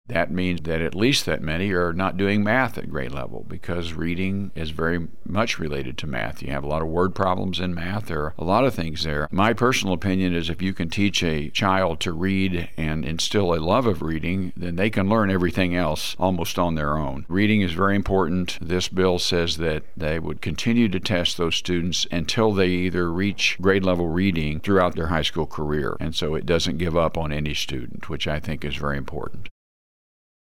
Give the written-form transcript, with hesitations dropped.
That means that at least that many are not doing math at grade level, because reading is very much related to math. You have a lot of word problems in math. There are a lot of things there. My personal opinion is if you can teach a child to read and instill a love of reading, then they can learn everything else almost on their own. Reading is very important. This bill says that they would continue to test those students until they either reach grade level reading throughout their high school career. And so it doesn't give up on any student, which I think is very important.